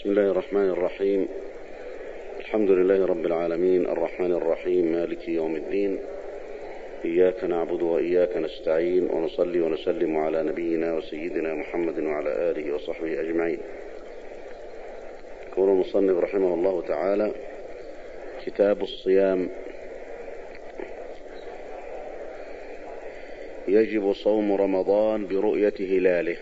بسم الله الرحمن الرحيم. الحمد لله رب العالمين الرحمن الرحيم مالك يوم الدين، إياك نعبد وإياك نستعين، ونصلي ونسلم على نبينا وسيدنا محمد وعلى آله وصحبه أجمعين. يقول المصنف رحمه الله تعالى: كتاب الصيام. يجب صوم رمضان برؤية هلاله،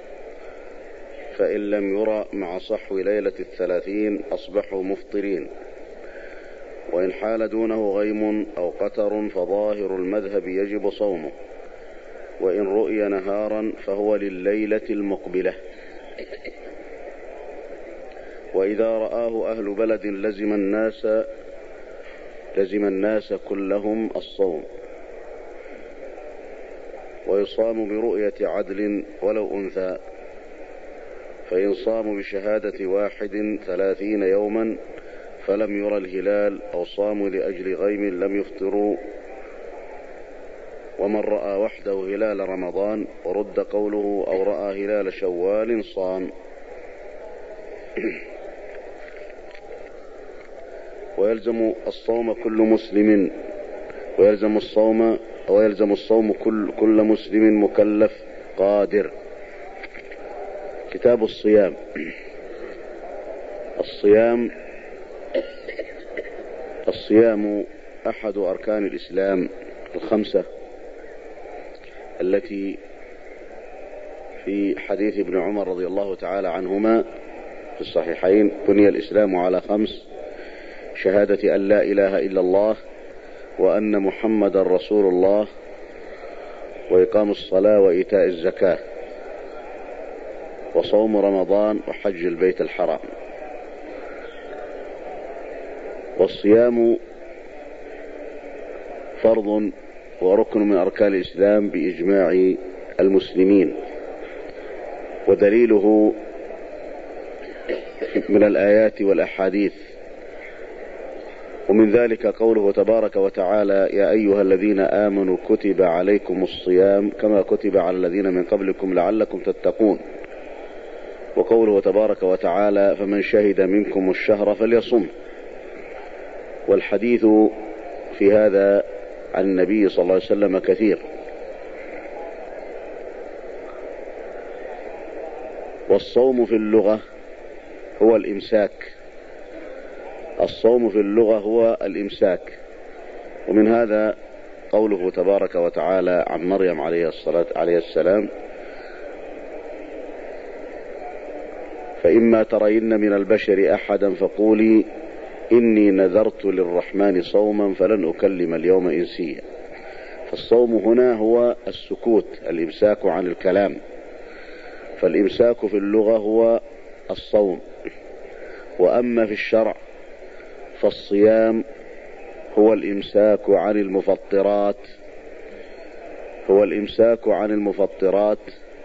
فإن لم يرى مع صحو ليلة 30 أصبحوا مفطرين، وإن حال دونه غيم أو قتر فظاهر المذهب يجب صومه، وإن رؤي نهارا فهو لليلة المقبلة. وإذا رآه أهل بلد لزم الناس كلهم الصوم، ويصام برؤية عدل ولو أنثى، فإن صاموا بشهادة واحد 30 يوما فلم يرى الهلال أو صاموا لأجل غيم لم يفطروا. ومن رأى وحده هلال رمضان ورد قوله أو رأى هلال شوال صام. ويلزم الصوم كل مسلم، ويلزم الصوم كل مسلم مكلف قادر. كتاب الصيام. الصيام أحد أركان الإسلام الخمسة التي في حديث ابن عمر رضي الله تعالى عنهما في الصحيحين: بني الإسلام على 5: شهادة أن لا إله إلا الله وأن محمد رسول الله، وإقام الصلاة وإيتاء الزكاة، وصوم رمضان، وحج البيت الحرام. والصيام فرض وركن من أركان الإسلام بإجماع المسلمين، ودليله من الآيات والأحاديث. ومن ذلك قوله تبارك وتعالى: يا أيها الذين آمنوا كتب عليكم الصيام كما كتب على الذين من قبلكم لعلكم تتقون. وقوله تبارك وتعالى: فمن شهد منكم الشهر فليصم. والحديث في هذا عن النبي صلى الله عليه وسلم كثير. والصوم في اللغة هو الإمساك. الصوم في اللغة هو الإمساك. ومن هذا قوله تبارك وتعالى عن مريم عليه السلام: فإما ترين من البشر أحدا فقولي إني نذرت للرحمن صوما فلن أكلم اليوم إنسيا. فالصوم هنا هو السكوت، الإمساك عن الكلام. فالإمساك في اللغة هو الصوم. وأما في الشرع فالصيام هو الإمساك عن المفطرات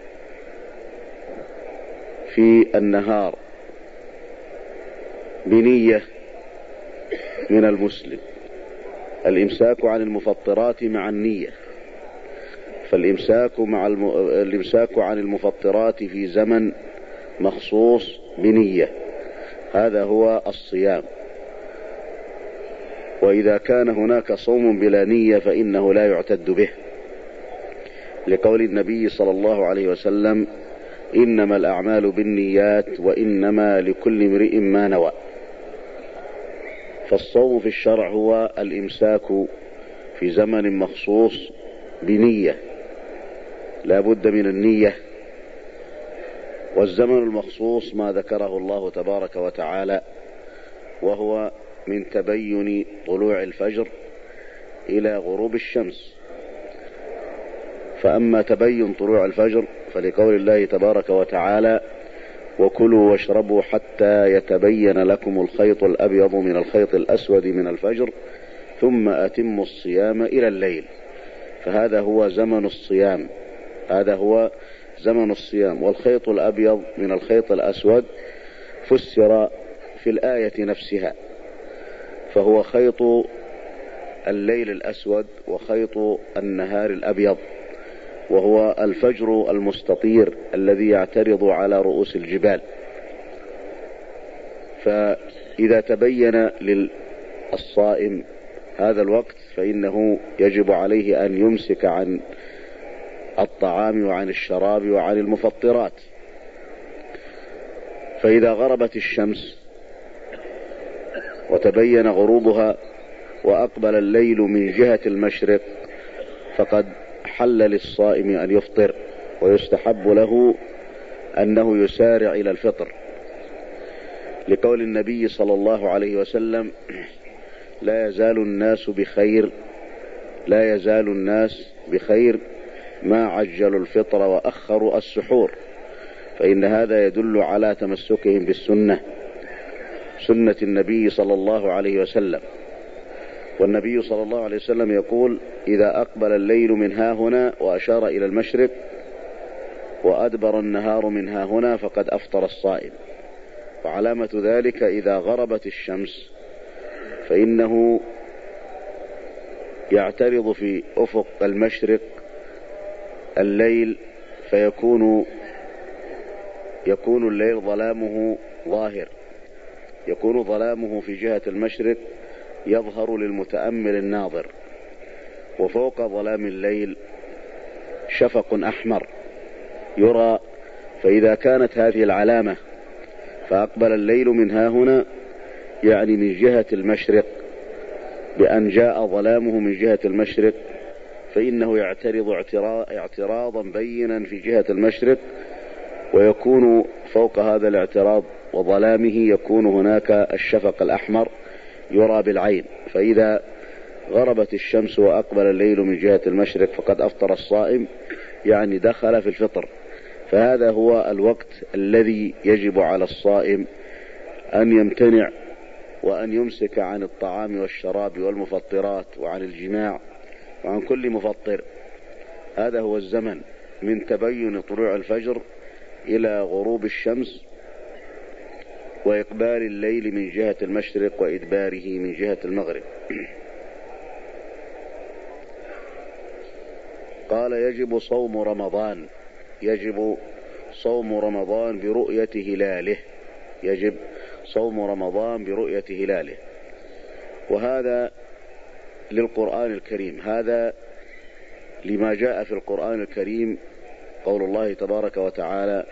في النهار بنية من المسلم. الإمساك عن المفطرات مع النية. الإمساك عن المفطرات في زمن مخصوص بنية، هذا هو الصيام. وإذا كان هناك صوم بلا نية فإنه لا يعتد به، لقول النبي صلى الله عليه وسلم: إنما الأعمال بالنيات وإنما لكل امرئ ما نوى. فالصوم في الشرع هو الإمساك في زمن مخصوص بنية، لا بد من النية. والزمن المخصوص ما ذكره الله تبارك وتعالى، وهو من تبين طلوع الفجر إلى غروب الشمس. فأما تبين طلوع الفجر فلقول الله تبارك وتعالى: وكلوا واشربوا حتى يتبين لكم الخيط الأبيض من الخيط الأسود من الفجر ثم أتموا الصيام إلى الليل. فهذا هو زمن الصيام. والخيط الأبيض من الخيط الأسود فسر في الآية نفسها، فهو خيط الليل الأسود وخيط النهار الأبيض، وهو الفجر المستطير الذي يعترض على رؤوس الجبال. فإذا تبين للصائم هذا الوقت فإنه يجب عليه أن يمسك عن الطعام وعن الشراب وعن المفطرات. فإذا غربت الشمس وتبين غروبها وأقبل الليل من جهة المشرق فقد حل للصائم أن يفطر، ويستحب له أنه يسارع إلى الفطر، لقول النبي صلى الله عليه وسلم: لا يزال الناس بخير ما عجلوا الفطر وأخروا السحور، فإن هذا يدل على تمسكهم بالسنة، سنة النبي صلى الله عليه وسلم. والنبي صلى الله عليه وسلم يقول: إذا أقبل الليل من ها هنا، وأشار إلى المشرق، وأدبر النهار من ها هنا، فقد أفطر الصائم. وعلامة ذلك إذا غربت الشمس فإنه يعترض في أفق المشرق الليل، فيكون الليل ظلامه ظاهر، يكون ظلامه في جهة المشرق يظهر للمتأمل الناظر، وفوق ظلام الليل شفق أحمر يرى. فإذا كانت هذه العلامة فأقبل الليل من ها هنا، يعني من جهة المشرق، بأن جاء ظلامه من جهة المشرق، فإنه يعترض اعتراضا بينا في جهة المشرق، ويكون فوق هذا الاعتراض وظلامه يكون هناك الشفق الأحمر يرى بالعين. فإذا غربت الشمس وأقبل الليل من جهة المشرق فقد أفطر الصائم، يعني دخل في الفطر. فهذا هو الوقت الذي يجب على الصائم أن يمتنع وأن يمسك عن الطعام والشراب والمفطرات وعن الجماع وعن كل مفطر. هذا هو الزمن من تبين طلوع الفجر إلى غروب الشمس، وإقبال الليل من جهة المشرق وإدباره من جهة المغرب. قال: يجب صوم رمضان. يجب صوم رمضان برؤية هلاله. يجب صوم رمضان برؤية هلاله. وهذا للقرآن الكريم، هذا لما جاء في القرآن الكريم، قول الله تبارك وتعالى: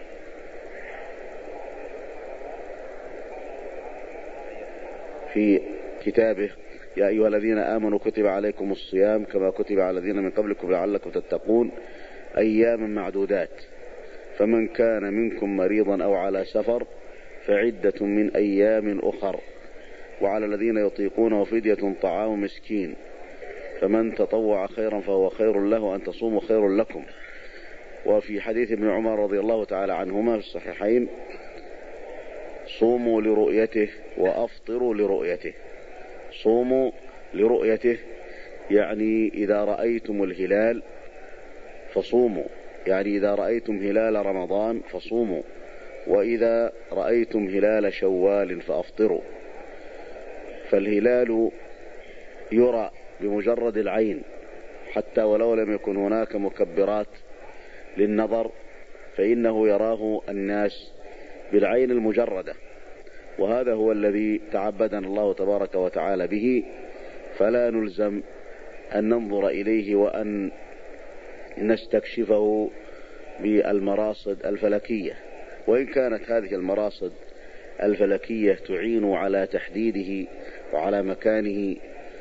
في كتابه: يا أيها الذين آمنوا كتب عليكم الصيام كما كتب على الذين من قبلكم لعلكم تتقون أياما معدودات، فمن كان منكم مريضا أو على سفر فعدة من أيام أخر، وعلى الذين يطيقونه فدية طعام مسكين، فمن تطوع خيرا فهو خير له، أن تصوموا خير لكم. وفي حديث ابن عمر رضي الله تعالى عنهما في الصحيحين: صوموا لرؤيته وأفطروا لرؤيته. صوموا لرؤيته يعني إذا رأيتم الهلال فصوموا، يعني إذا رأيتم هلال رمضان فصوموا، وإذا رأيتم هلال شوال فأفطروا. فالهلال يرى بمجرد العين، حتى ولو لم يكن هناك مكبرات للنظر، فإنه يراه الناس بالعين المجردة. وهذا هو الذي تعبدنا الله تبارك وتعالى به، فلا نلزم أن ننظر إليه وأن نستكشفه بالمراصد الفلكية، وإن كانت هذه المراصد الفلكية تعين على تحديده وعلى مكانه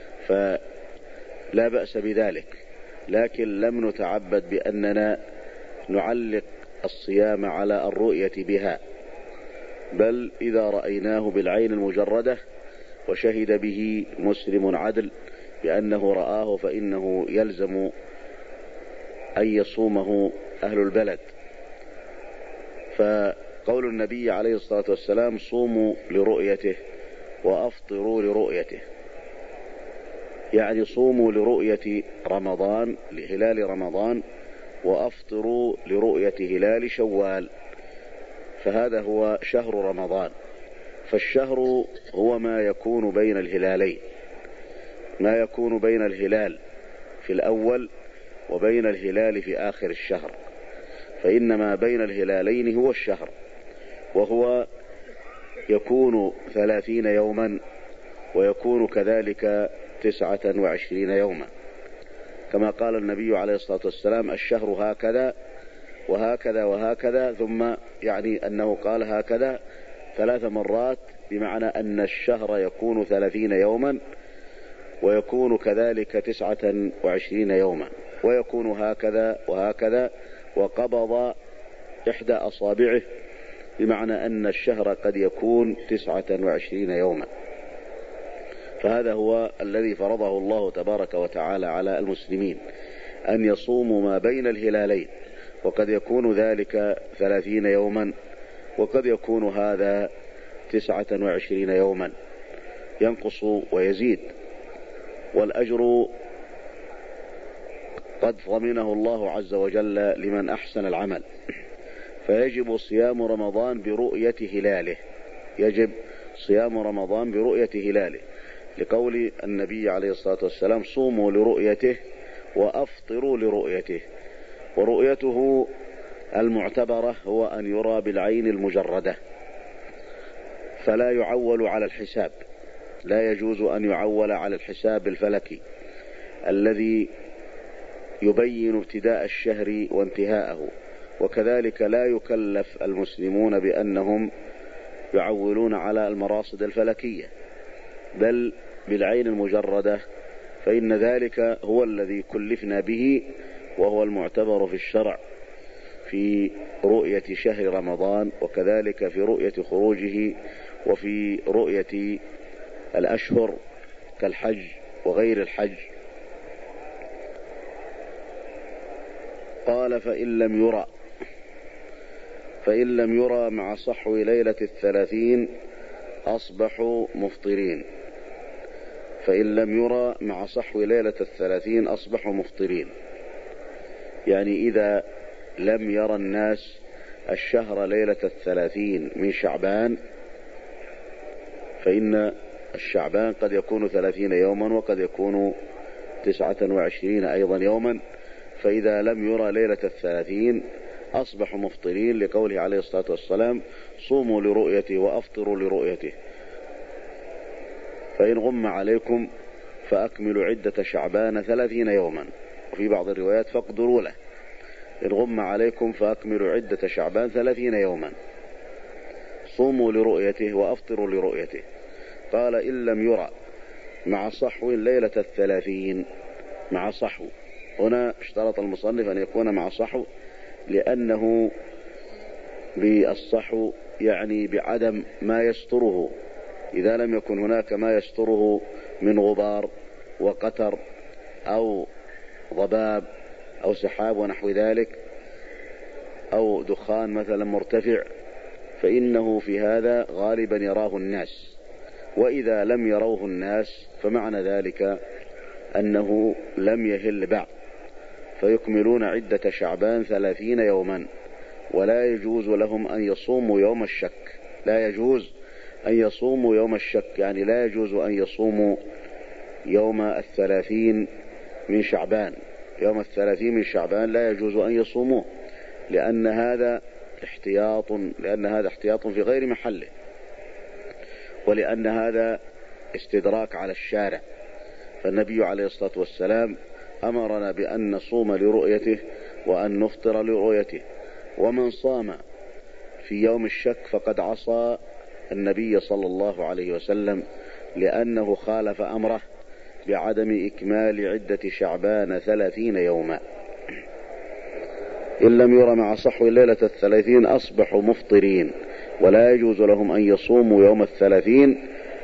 فلا بأس بذلك، لكن لم نتعبد بأننا نعلق الصيام على الرؤية بها، بل إذا رأيناه بالعين المجردة وشهد به مسلم عدل بأنه رآه فإنه يلزم أن يصومه أهل البلد. فقول النبي عليه الصلاة والسلام: صوموا لرؤيته وأفطروا لرؤيته، يعني صوموا لرؤية رمضان، لهلال رمضان، وأفطروا لرؤية هلال شوال، فهذا هو شهر رمضان. فالشهر هو ما يكون بين الهلالين، ما يكون بين الهلال في الأول وبين الهلال في آخر الشهر، فإن ما بين الهلالين هو الشهر، وهو يكون 30 يوما، ويكون كذلك 29 يوما، كما قال النبي عليه الصلاة والسلام: الشهر هكذا وهكذا وهكذا، ثم يعني أنه قال هكذا 3 مرات، بمعنى أن الشهر يكون 30 يوما، ويكون كذلك 29 يوما، ويكون هكذا وهكذا، وقبض إحدى أصابعه، بمعنى أن الشهر قد يكون 29 يوما. فهذا هو الذي فرضه الله تبارك وتعالى على المسلمين، أن يصوموا ما بين الهلالين، وقد يكون ذلك 30 يوما، وقد يكون هذا 29 يوما، ينقص ويزيد، والأجر قد ضمنه الله عز وجل لمن أحسن العمل. فيجب صيام رمضان برؤية هلاله، يجب صيام رمضان برؤية هلاله، لقول النبي عليه الصلاة والسلام: صوموا لرؤيته وأفطروا لرؤيته. ورؤيته المعتبرة هو أن يرى بالعين المجردة، فلا يعول على الحساب، لا يجوز أن يعول على الحساب الفلكي الذي يبين ابتداء الشهر وانتهاءه. وكذلك لا يكلف المسلمون بأنهم يعولون على المراصد الفلكية، بل بالعين المجردة، فإن ذلك هو الذي كلفنا به، وهو المعتبر في الشرع في رؤية شهر رمضان، وكذلك في رؤية خروجه، وفي رؤية الأشهر كالحج وغير الحج. قال: فإن لم يرى مع صحو ليلة 30 أصبحوا مفطرين. فإن لم يرى مع صحو ليلة 30 أصبحوا مفطرين، يعني إذا لم يرى الناس الشهر ليلة 30 من شعبان، فإن الشعبان قد يكون 30 يوما، وقد يكون 29 أيضا يوما، فإذا لم يرى ليلة 30 أصبحوا مفطرين، لقوله عليه الصلاة والسلام: صوموا لرؤيته وأفطروا لرؤيته. فإن غم عليكم فأكملوا عدة شعبان 30 يوما، وفي بعض الروايات: فاقدروا له. إن غم عليكم فأكملوا عدة شعبان 30 يوما، صوموا لرؤيته وأفطروا لرؤيته. قال: إن لم يرى مع صحو ليلة 30. مع صحو هنا اشترط المصنف أن يكون مع صحو، لأنه بالصحو يعني بعدم ما يستره. إذا لم يكن هناك ما يستره من غبار وقتر أو ضباب أو سحاب ونحو ذلك، أو دخان مثلا مرتفع، فإنه في هذا غالبا يراه الناس. وإذا لم يروه الناس فمعنى ذلك أنه لم يهل بعد، فيكملون عدة شعبان 30 يوما، ولا يجوز لهم أن يصوموا يوم الشك. لا يجوز أن يصوموا يوم الشك، يعني لا يجوز أن يصوموا يوم 30 من شعبان. يوم 30 من شعبان لا يجوز أن يصوموه، لأن هذا احتياط في غير محله، ولأن هذا استدراك على الشارع. فالنبي عليه الصلاة والسلام أمرنا بأن نصوم لرؤيته وأن نفطر لرؤيته. ومن صام في يوم الشك فقد عصى النبي صلى الله عليه وسلم، لأنه خالف أمره بعدم إكمال عدة شعبان 30 يوما. إن لم ير مع صحو ليلة 30 أصبحوا مفطرين، ولا يجوز لهم أن يصوموا يوم 30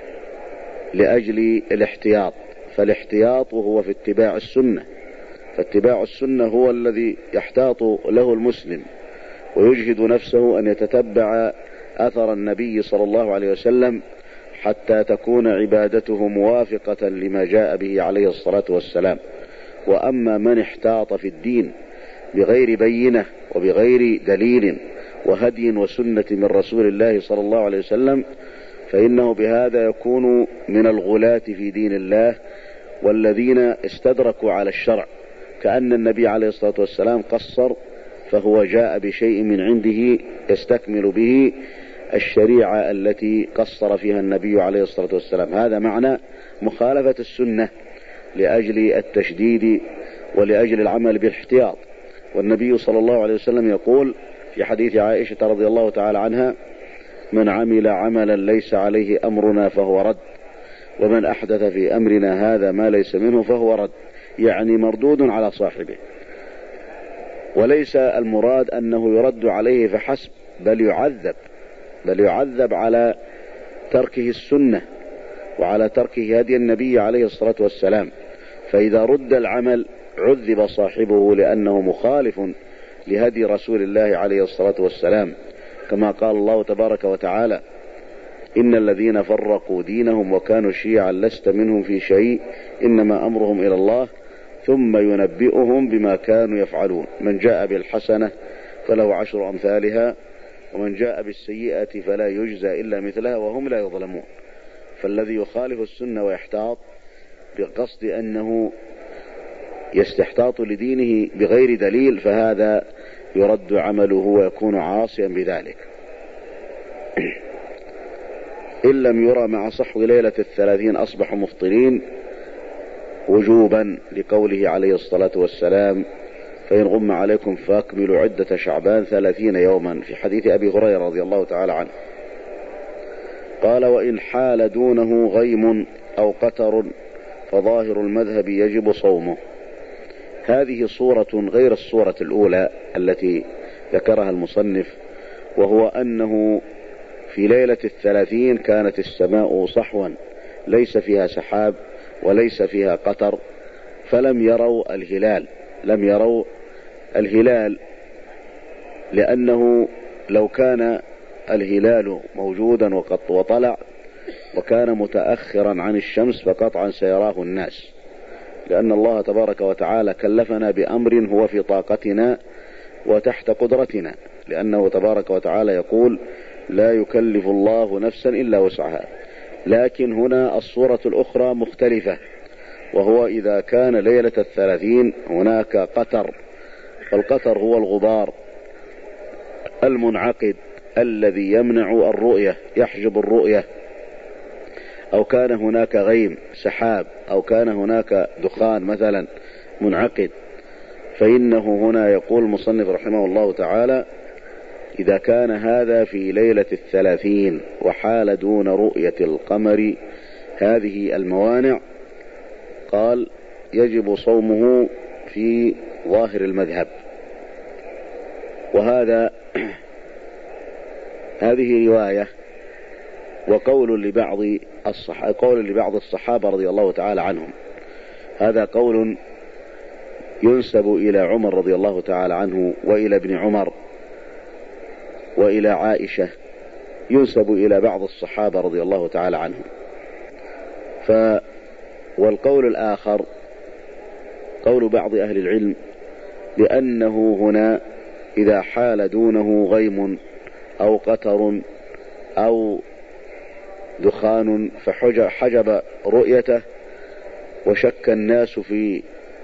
لأجل الاحتياط. فالاحتياط هو في اتباع السنة، فاتباع السنة هو الذي يحتاط له المسلم، ويجهد نفسه أن يتتبع أثر النبي صلى الله عليه وسلم، حتى تكون عبادته موافقة لما جاء به عليه الصلاة والسلام. وأما من احتاط في الدين بغير بينة وبغير دليل وهدي وسنة من رسول الله صلى الله عليه وسلم، فإنه بهذا يكون من الغلاة في دين الله، والذين استدركوا على الشرع، كأن النبي عليه الصلاة والسلام قصر، فهو جاء بشيء من عنده يستكمل به الشريعة التي قصر فيها النبي عليه الصلاة والسلام. هذا معنى مخالفة السنة لأجل التشديد ولأجل العمل بالاحتياط. والنبي صلى الله عليه وسلم يقول في حديث عائشة رضي الله تعالى عنها: من عمل عملا ليس عليه أمرنا فهو رد، ومن أحدث في أمرنا هذا ما ليس منه فهو رد، يعني مردود على صاحبه. وليس المراد أنه يرد عليه فحسب، بل يعذب على تركه السنة وعلى تركه هدي النبي عليه الصلاة والسلام. فإذا رد العمل عذب صاحبه لأنه مخالف لهدي رسول الله عليه الصلاة والسلام، كما قال الله تبارك وتعالى: إن الذين فرقوا دينهم وكانوا شيعا لست منهم في شيء إنما أمرهم إلى الله ثم ينبئهم بما كانوا يفعلون، من جاء بالحسنة فله 10 أمثالها ومن جاء بالسيئة فلا يجزى إلا مثلها وهم لا يظلمون. فالذي يخالف السنة ويحتاط بقصد أنه يستحتاط لدينه بغير دليل فهذا يرد عمله ويكون عاصيا بذلك. إن لم يرى مع صحو ليلة 30 أصبحوا مفطرين وجوبا، لقوله عليه الصلاة والسلام: فإن غم عليكم فاكملوا عدة شعبان 30 يوما، في حديث أبي هريرة رضي الله تعالى عنه. قال: وإن حال دونه غيم أو قتر فظاهر المذهب يجب صومه. هذه صورة غير الصورة الأولى التي ذكرها المصنف، وهو أنه في ليلة 30 كانت السماء صحوا ليس فيها سحاب وليس فيها قطر، فلم يروا الهلال، لأنه لو كان الهلال موجودا وطلع وكان متأخرا عن الشمس فقطعا سيراه الناس، لأن الله تبارك وتعالى كلفنا بأمر هو في طاقتنا وتحت قدرتنا، لأنه تبارك وتعالى يقول: لا يكلف الله نفسا إلا وسعها. لكن هنا الصورة الأخرى مختلفة، وهو إذا كان ليلة 30 هناك قطر، فالقطر هو الغبار المنعقد الذي يمنع الرؤية، يحجب الرؤية، أو كان هناك غيم سحاب، أو كان هناك دخان مثلا منعقد، فإنه هنا يقول المصنف رحمه الله تعالى: إذا كان هذا في ليلة 30 وحال دون رؤية القمر هذه الموانع، قال: يجب صومه في ظاهر المذهب. وهذا هذه رواية وقول لبعض الصحابة رضي الله تعالى عنهم. هذا قول ينسب إلى عمر رضي الله تعالى عنه وإلى ابن عمر وإلى عائشة، ينسب إلى بعض الصحابة رضي الله تعالى عنهم. والقول الآخر قول بعض أهل العلم لأنه هنا إذا حال دونه غيم أو قطر أو دخان فحجب رؤيته، وشك الناس في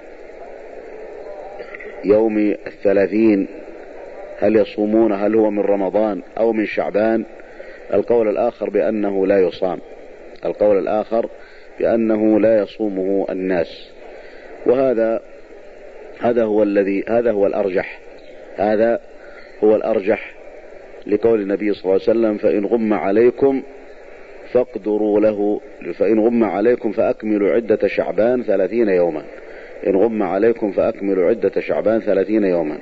يوم 30 هل يصومون، هل هو من رمضان أو من شعبان. القول الآخر بأنه لا يصام، القول الآخر بأنه لا يصومه الناس. وهذا هو الأرجح لقول النبي صلى الله عليه وسلم: فإن غم عليكم فاقدروا له، فإن غم عليكم فأكملوا عدة شعبان 30 يوما، إن غم عليكم فأكملوا عدة شعبان 30 يوما.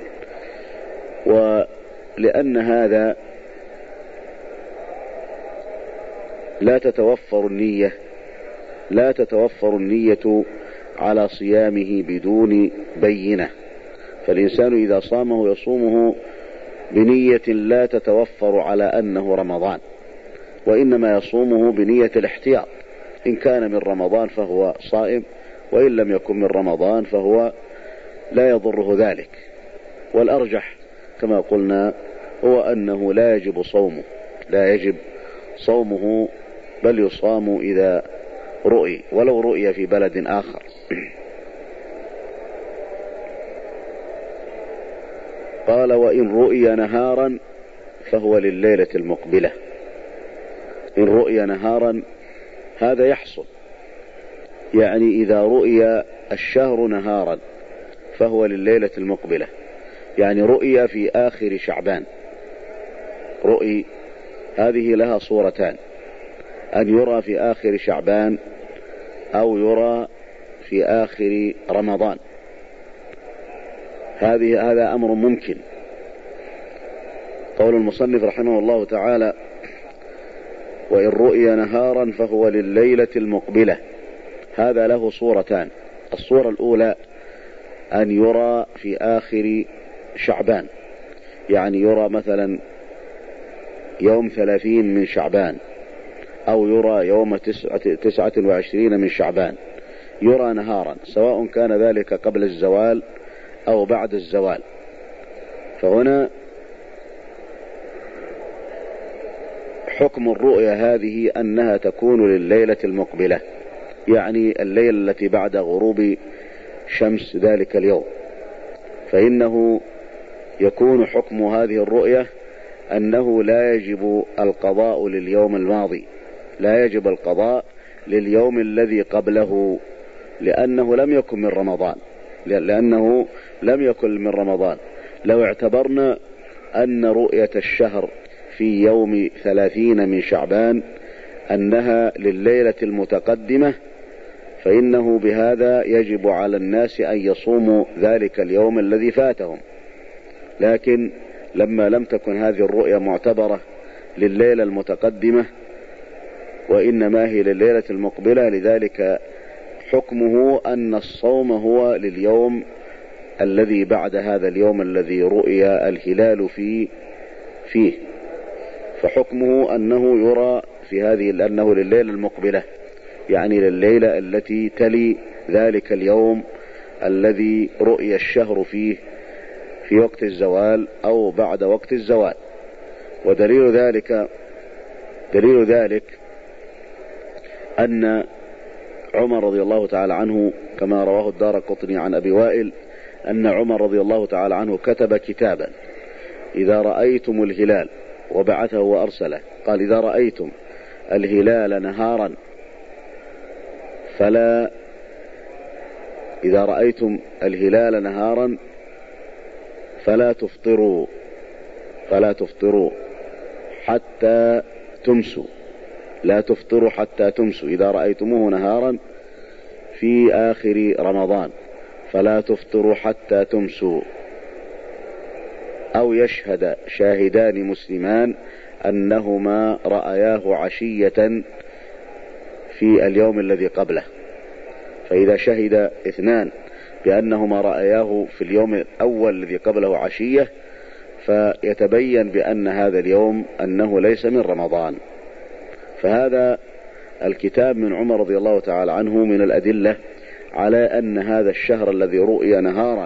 ولأن هذا لا تتوفر النية على صيامه بدون بينة، فالإنسان إذا صامه يصومه بنية لا تتوفر على أنه رمضان، وإنما يصومه بنية الاحتياط، إن كان من رمضان فهو صائم، وإن لم يكن من رمضان فهو لا يضره ذلك. والأرجح كما قلنا هو أنه لا يجب صومه بل يصام إذا رؤي، ولو رؤي في بلد آخر. قال: وإن رؤي نهارا فهو لليلة المقبلة. إن رؤي نهارا هذا يحصل، يعني إذا رؤي الشهر نهارا فهو لليلة المقبلة، يعني رؤي في آخر شعبان. رؤي هذه لها صورتان، أن يرى في آخر شعبان أو يرى في آخر رمضان. هذا أمر ممكن. قول المصنف رحمه الله تعالى: وإن رؤي نهارا فهو لليلة المقبلة، هذا له صورتان. الصورة الأولى أن يرى في آخر شعبان، يعني يرى مثلا يوم 30 من شعبان، أو يرى يوم 29 من شعبان، يرى نهارا، سواء كان ذلك قبل الزوال أو بعد الزوال. فهنا حكم الرؤيا هذه أنها تكون لليلة المقبلة، يعني الليلة التي بعد غروب شمس ذلك اليوم. فإنه يكون حكم هذه الرؤية أنه لا يجب القضاء لليوم الماضي، لا يجب القضاء لليوم الذي قبله، لأنه لم يكن من رمضان. لو اعتبرنا أن رؤية الشهر في يوم 30 من شعبان أنها لليلة المتقدمة، فإنه بهذا يجب على الناس أن يصوموا ذلك اليوم الذي فاتهم. لكن لما لم تكن هذه الرؤية معتبرة لليلة المتقدمة وإنما هي لليلة المقبلة، لذلك حكمه أن الصوم هو لليوم الذي بعد هذا اليوم الذي رؤي الهلال فيه. فحكمه أنه يرى في هذه، لأنه لليلة المقبلة، يعني لليلة التي تلي ذلك اليوم الذي رؤي الشهر فيه في وقت الزوال أو بعد وقت الزوال. ودليل ذلك أن عمر رضي الله تعالى عنه، كما رواه الدارقطني عن أبي وائل، أن عمر رضي الله تعالى عنه كتب كتابا: إذا رأيتم الهلال، وبعثه وأرسله، قال: إذا رأيتم الهلال نهارا فلا تفطروا حتى تمسوا. لا تفطروا حتى تمسوا. إذا رأيتموه نهارا في آخر رمضان فلا تفطروا حتى تمسوا. أو يشهد شاهدان مسلمان أنهما رأياه عشية في اليوم الذي قبله. فإذا شهد اثنان بأنهما رأياه في اليوم الأول الذي قبله عشية، فيتبين بأن هذا اليوم أنه ليس من رمضان. فهذا الكتاب من عمر رضي الله تعالى عنه من الأدلة على أن هذا الشهر الذي رؤي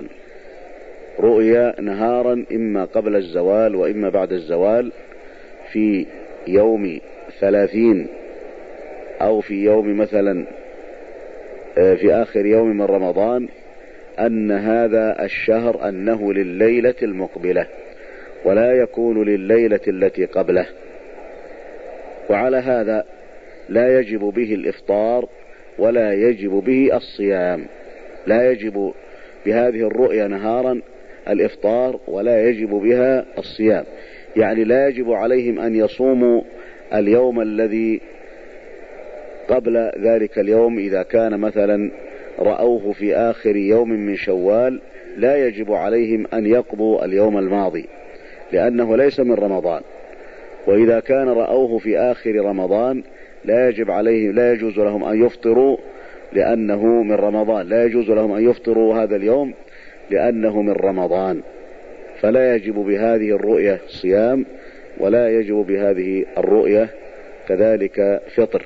نهارا إما قبل الزوال وإما بعد الزوال، في يوم 30 أو في يوم مثلا في آخر يوم من رمضان، أن هذا الشهر أنه لليلة المقبلة ولا يكون لليلة التي قبله. وعلى هذا لا يجب به الإفطار ولا يجب به الصيام. لا يجب بهذه الرؤيا نهارا الإفطار ولا يجب بها الصيام، يعني لا يجب عليهم أن يصوموا اليوم الذي قبل ذلك اليوم. إذا كان مثلا رأوه في آخر يوم من شوال، لا يجب عليهم أن يقضوا اليوم الماضي لأنه ليس من رمضان. وإذا كان رأوه في آخر رمضان لا يجوز لهم أن يفطروا لأنه من رمضان. لا يجوز لهم أن يفطروا هذا اليوم لأنه من رمضان. فلا يجب بهذه الرؤية صيام ولا يجب بهذه الرؤية كذلك فطر.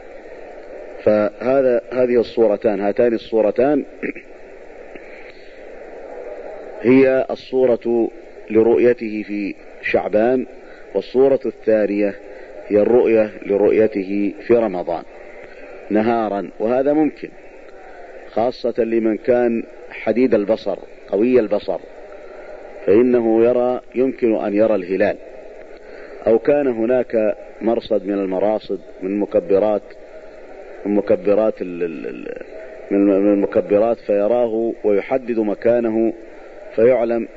هاتان الصورتان هي الصورة لرؤيته في شعبان، والصورة الثانية هي الرؤية لرؤيته في رمضان نهارا. وهذا ممكن خاصة لمن كان حديد البصر قوي البصر، فإنه يمكن أن يرى الهلال، أو كان هناك مرصد من المراصد من المكبرات فيراه ويحدد مكانه فيعلم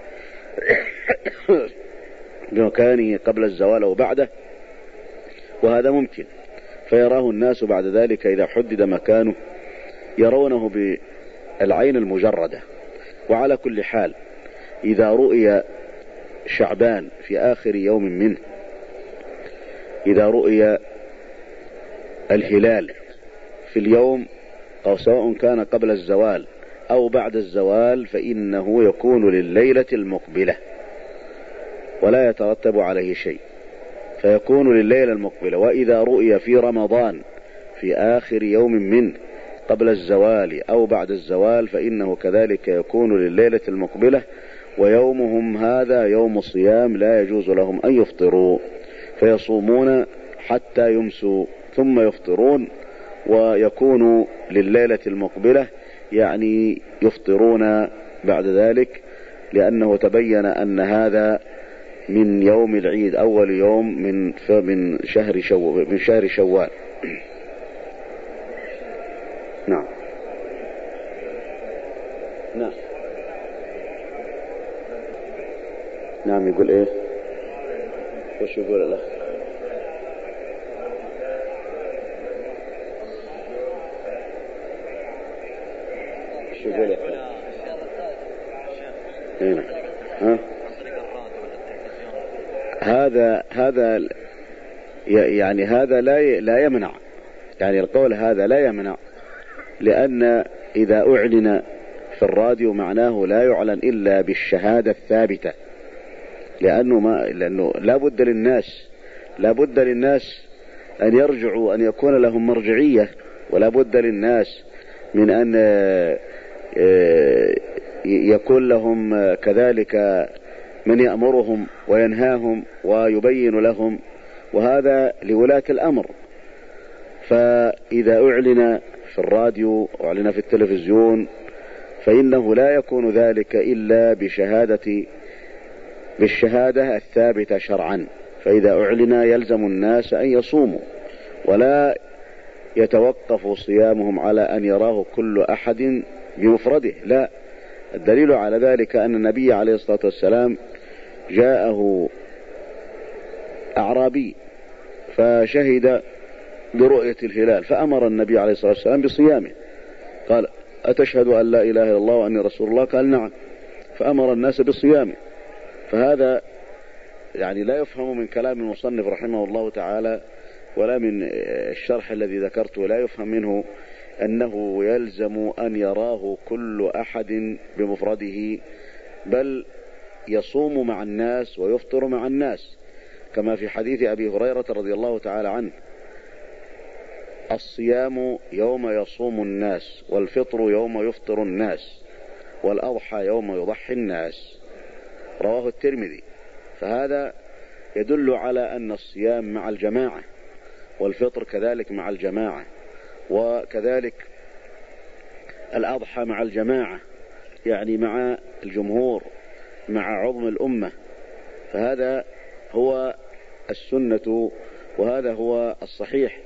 بمكانه قبل الزوال أو بعده، وهذا ممكن، فيراه الناس بعد ذلك إذا حدد مكانه يرونه بالعين المجردة. وعلى كل حال إذا رؤي شعبان في آخر يوم منه، إذا رؤي الهلال في اليوم أو سواء كان قبل الزوال أو بعد الزوال فإنه يكون لليلة المقبلة ولا يترتب عليه شيء، فيكون لليلة المقبلة. وإذا رؤي في رمضان في آخر يوم منه قبل الزوال أو بعد الزوال فإنه كذلك يكون لليلة المقبلة، ويومهم هذا يوم صيام لا يجوز لهم أن يفطروا، فيصومون حتى يمسوا ثم يفطرون ويكونوا لليلة المقبلة، يعني يفطرون بعد ذلك، لأنه تبين أن هذا من يوم العيد أول يوم من شهر شوال. نعم نعم نعم. يقول ايه؟ وش يقول الأخ؟ وش يقول يا أخي؟ هنا ها؟ هذا يعني هذا لا يمنع، يعني القول هذا لا يمنع، لأن إذا أعلن في الراديو معناه لا يعلن إلا بالشهادة الثابتة، لأنه لا بد للناس أن يرجعوا، أن يكون لهم مرجعية، ولا بد للناس من أن يكون لهم كذلك من يأمرهم وينهاهم ويبين لهم، وهذا لولاة الأمر. فإذا أعلن في الراديو أعلن في التلفزيون فإنه لا يكون ذلك إلا بالشهادة الثابتة شرعا، فإذا أعلن يلزم الناس أن يصوموا ولا يتوقف صيامهم على أن يراه كل أحد بمفرده، لا. الدليل على ذلك أن النبي عليه الصلاة والسلام جاءه أعرابي فشهد برؤية الهلال فأمر النبي عليه الصلاة والسلام بصيامه، قال أتشهد أن لا إله إلا الله وأني رسول الله؟ قال نعم، فأمر الناس بصيامه. فهذا يعني لا يفهم من كلام المصنف رحمه الله تعالى ولا من الشرح الذي ذكرته، لا يفهم منه أنه يلزم أن يراه كل أحد بمفرده، بل يصوم مع الناس ويفطر مع الناس، كما في حديث أبي هريرة رضي الله تعالى عنه: الصيام يوم يصوم الناس، والفطر يوم يفطر الناس، والأضحى يوم يضحي الناس، رواه الترمذي. فهذا يدل على أن الصيام مع الجماعة، والفطر كذلك مع الجماعة، وكذلك الأضحى مع الجماعة، يعني مع الجمهور، مع عظم الأمة. فهذا هو السنة وهذا هو الصحيح،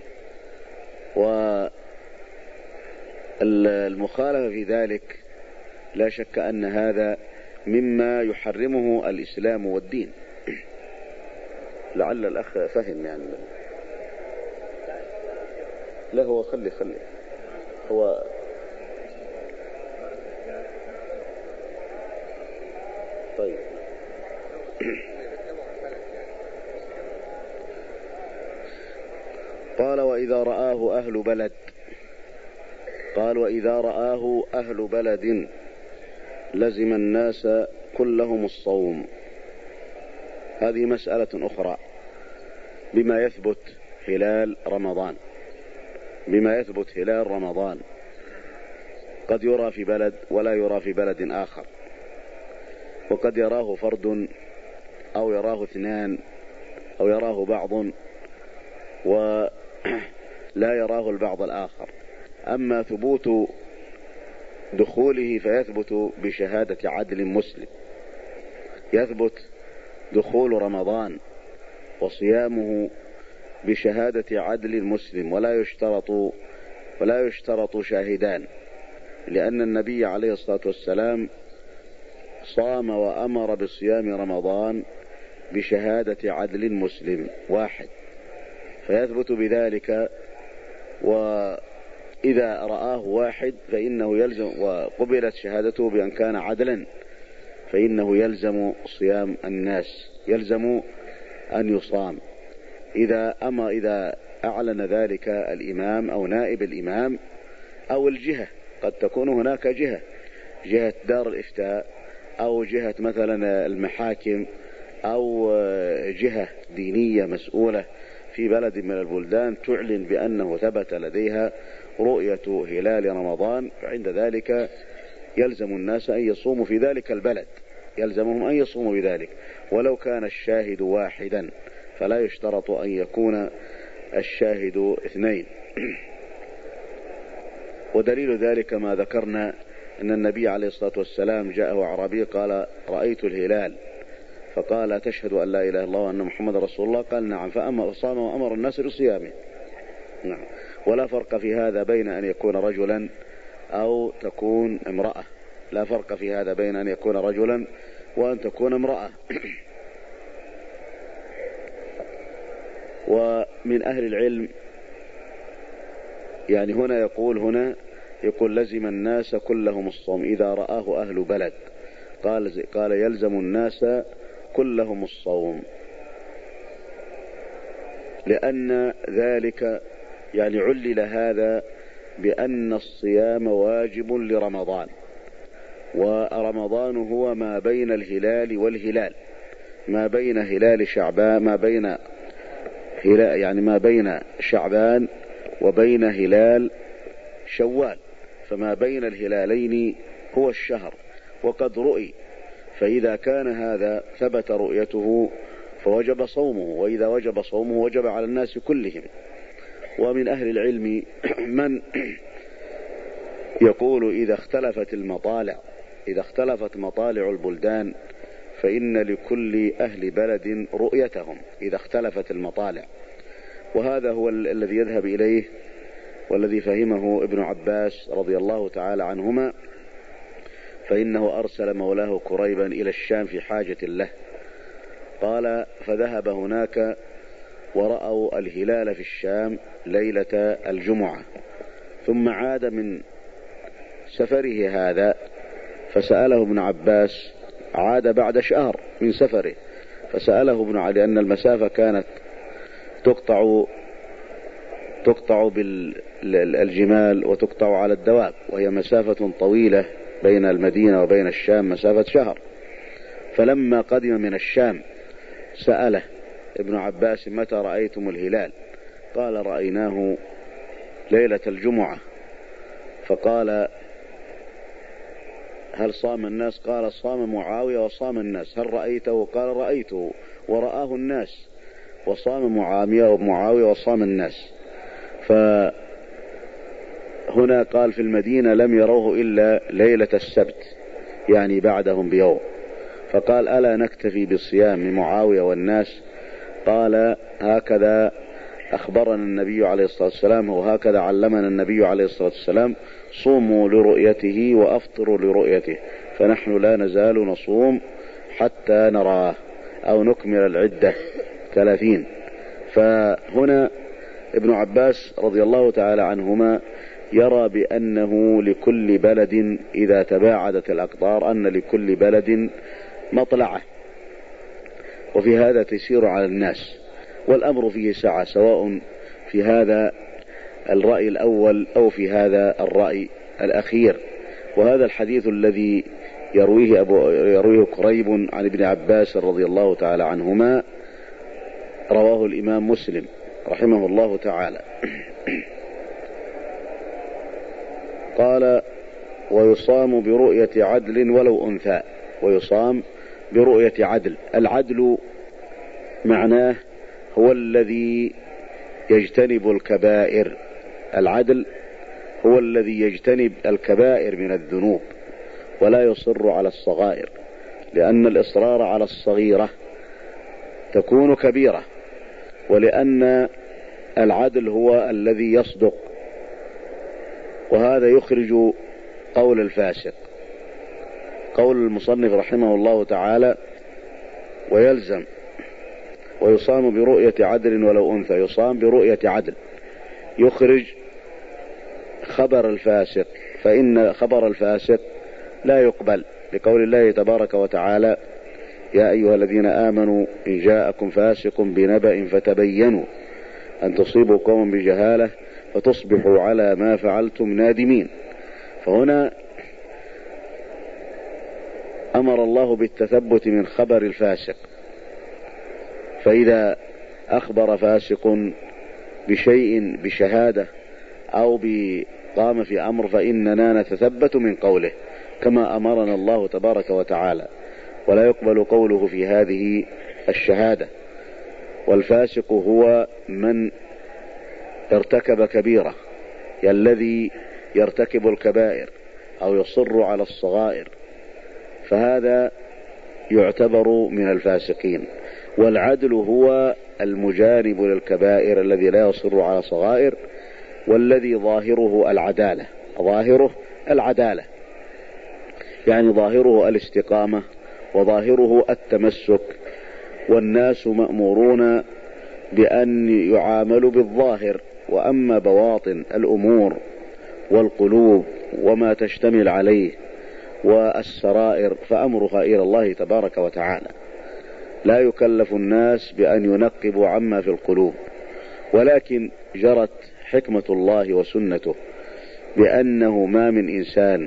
والمخالفة في ذلك لا شك أن هذا مما يحرمه الإسلام والدين. لعل الأخ فهم يعني. لا هو خلي هو طيب. قال وإذا رآه أهل بلد، قال وإذا رآه أهل بلد لزم الناس كلهم الصوم. هذه مسألة أخرى بما يثبت هلال رمضان، قد يرى في بلد ولا يرى في بلد آخر، وقد يراه فرد أو يراه اثنان أو يراه بعض ولا يراه البعض الآخر. أما ثبوت دخوله فيثبت بشهادة عدل مسلم، يثبت دخول رمضان وصيامه بشهادة عدل مسلم، ولا يشترط شاهدان، لأن النبي عليه الصلاة والسلام صام وأمر بصيام رمضان بشهادة عدل مسلم واحد، فيثبت بذلك. وإذا رآه واحد فإنه يلزم، وقبلت شهادته بأن كان عدلا، فإنه يلزم صيام الناس، يلزم أن يصام. إذا أعلن ذلك الإمام أو نائب الإمام أو الجهة، قد تكون هناك جهة دار الإفتاء، أو جهة مثلا المحاكم، أو جهة دينية مسؤولة في بلد من البلدان تعلن بأنه ثبت لديها رؤية هلال رمضان، فعند ذلك يلزم الناس أن يصوموا في ذلك البلد، يلزمهم أن يصوموا بذلك ولو كان الشاهد واحدا، فلا يشترط أن يكون الشاهد اثنين. ودليل ذلك ما ذكرنا أن النبي عليه الصلاة والسلام جاءه أعرابي قال: رأيت الهلال، فقال: تشهد أن لا إله إلا الله وأن محمد رسول الله؟ قال: نعم. فصام وأمر الناس بصيامه. نعم. ولا فرق في هذا بين أن يكون رجلا أو تكون امرأة، لا فرق في هذا بين أن يكون رجلا وأن تكون امرأة. ومن أهل العلم يعني هنا يقول لزم الناس كلهم الصوم إذا رآه أهل بلد، قال يلزم الناس كلهم الصوم، لأن ذلك يعني علل هذا بأن الصيام واجب لرمضان، ورمضان هو ما بين الهلال والهلال، ما بين هلال شعبان، ما بين شعبان وبين هلال شوال، فما بين الهلالين هو الشهر وقد رؤي، فإذا كان هذا ثبت رؤيته فوجب صومه، وإذا وجب صومه وجب على الناس كلهم. ومن أهل العلم من يقول إذا اختلفت مطالع البلدان فإن لكل أهل بلد رؤيتهم إذا اختلفت المطالع، وهذا هو الذي يذهب إليه والذي فهمه ابن عباس رضي الله تعالى عنهما، فإنه أرسل مولاه كريبا إلى الشام في حاجة له، قال: فذهب هناك ورأوا الهلال في الشام ليلة الجمعة، ثم عاد من سفره هذا فسأله ابن عباس، عاد بعد شهر من سفره، فسأله ابن علي أن المسافة كانت تقطع بالجمال وتقطع على الدواب، وهي مسافة طويلة بين المدينة وبين الشام، مسافة شهر. فلما قدم من الشام سأله ابن عباس: متى رأيتم الهلال؟ قال: رأيناه ليلة الجمعة. فقال: هل صام الناس؟ قال: صام معاوية وصام الناس. هل رأيته؟ قال: رأيته ورآه الناس، وصام معاوية وصام الناس. فهنا قال: في المدينة لم يروه إلا ليلة السبت، يعني بعدهم بيوم. فقال: ألا نكتفي بالصيام معاوية والناس؟ قال: هكذا أخبرنا النبي عليه الصلاة والسلام، وهكذا علمنا النبي عليه الصلاة والسلام: صوموا لرؤيته وأفطروا لرؤيته، فنحن لا نزال نصوم حتى نراه أو نكمل العدة 30. فهنا ابن عباس رضي الله تعالى عنهما يرى بأنه لكل بلد إذا تباعدت الأقطار أن لكل بلد مطلعة، وفي هذا تيسير على الناس، والأمر فيه سعة، سواء في هذا الرأي الأول أو في هذا الرأي الأخير. وهذا الحديث الذي يرويه كريب عن ابن عباس رضي الله تعالى عنهما رواه الإمام مسلم رحمه الله تعالى. قال: ويصام برؤية عدل ولو أنثى، ويصام برؤية عدل. العدل معناه هو الذي يجتنب الكبائر، العدل هو الذي يجتنب الكبائر من الذنوب ولا يصر على الصغائر، لأن الإصرار على الصغيرة تكون كبيرة، ولأن العدل هو الذي يصدق، وهذا يخرج قول الفاسق. قول المصنف رحمه الله تعالى: ويلزم ويصام برؤية عدل ولو أنثى. يصام برؤية عدل، يخرج خبر الفاسق، فإن خبر الفاسق لا يقبل، لقول الله تبارك وتعالى: يا أيها الذين آمنوا إن جاءكم فاسق بنبأ فتبينوا أن تصيبوا قوما بجهالة فتصبحوا على ما فعلتم نادمين. فهنا أمر الله بالتثبت من خبر الفاسق، فإذا أخبر فاسق بشيء بشهادة أو قام في أمر فإننا نتثبت من قوله كما أمرنا الله تبارك وتعالى، ولا يقبل قوله في هذه الشهادة. والفاسق هو من ارتكب كبيرة، الذي يرتكب الكبائر أو يصر على الصغائر، فهذا يعتبر من الفاسقين. والعدل هو المجانب للكبائر الذي لا يصر على الصغائر، والذي ظاهره العدالة. ظاهره العدالة يعني ظاهره الاستقامة وظاهره التمسك، والناس مأمورون بأن يعاملوا بالظاهر، وأما بواطن الأمور والقلوب وما تشتمل عليه والسرائر فأمرها إلى الله تبارك وتعالى. لا يكلف الناس بأن ينقبوا عما في القلوب، ولكن جرت حكمة الله وسنته بأنه ما من إنسان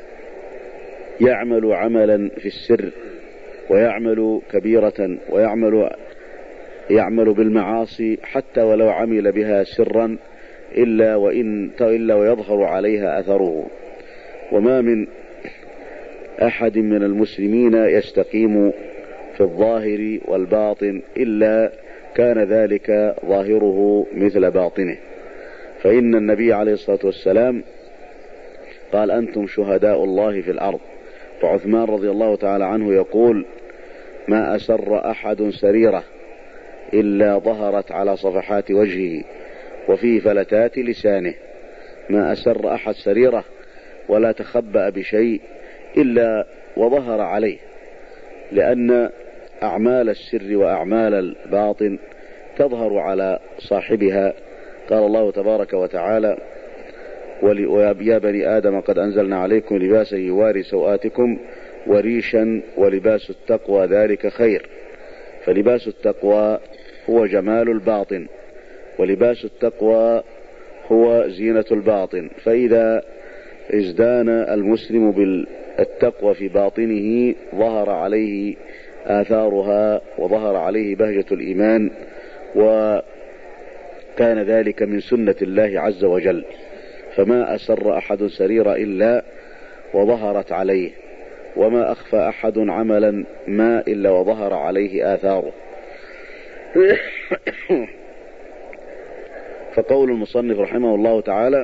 يعمل عملا في السر ويعمل كبيرة ويعمل بالمعاصي حتى ولو عمل بها سرا إلا ويظهر عليها أثره. وما من أحد من المسلمين يستقيم في الظاهر والباطن إلا كان ذلك ظاهره مثل باطنه. فإن النبي عليه الصلاة والسلام قال: أنتم شهداء الله في الأرض. وعثمان رضي الله تعالى عنه يقول: ما أسر أحد سريرة إلا ظهرت على صفحات وجهه وفي فلتات لسانه. ما أسر أحد سريرة ولا تخبأ بشيء إلا وظهر عليه، لأن أعمال السر وأعمال الباطن تظهر على صاحبها. قال الله تبارك وتعالى: يا بني آدم قد أنزلنا عليكم لباسا يواري سوآتكم وريشا ولباس التقوى ذلك خير. فلباس التقوى هو جمال الباطن، ولباس التقوى هو زينة الباطن. فإذا ازدان المسلم بالتقوى في باطنه ظهر عليه آثارها وظهر عليه بهجة الإيمان، وكان ذلك من سنة الله عز وجل. فما أسر أحد سريرة إلا وظهرت عليه، وما أخفى أحد عملا ما إلا وظهر عليه آثاره. فقول المصنف رحمه الله تعالى: